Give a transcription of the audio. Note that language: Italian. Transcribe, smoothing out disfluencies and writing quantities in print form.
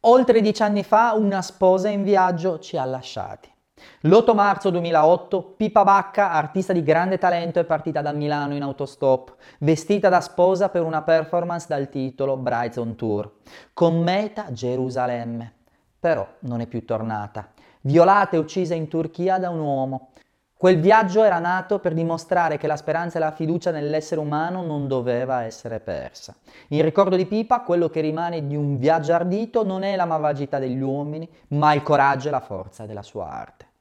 Oltre 10 anni fa una sposa in viaggio ci ha lasciati. L'8 marzo 2008 Pippa Bacca, artista di grande talento, è partita da Milano in autostop, vestita da sposa per una performance dal titolo Brides on Tour, con meta Gerusalemme. Però non è più tornata, violata e uccisa in Turchia da un uomo. Quel viaggio era nato per dimostrare che la speranza e la fiducia nell'essere umano non doveva essere persa. In ricordo di Pipa, quello che rimane di un viaggio ardito non è la malvagità degli uomini, ma il coraggio e la forza della sua arte.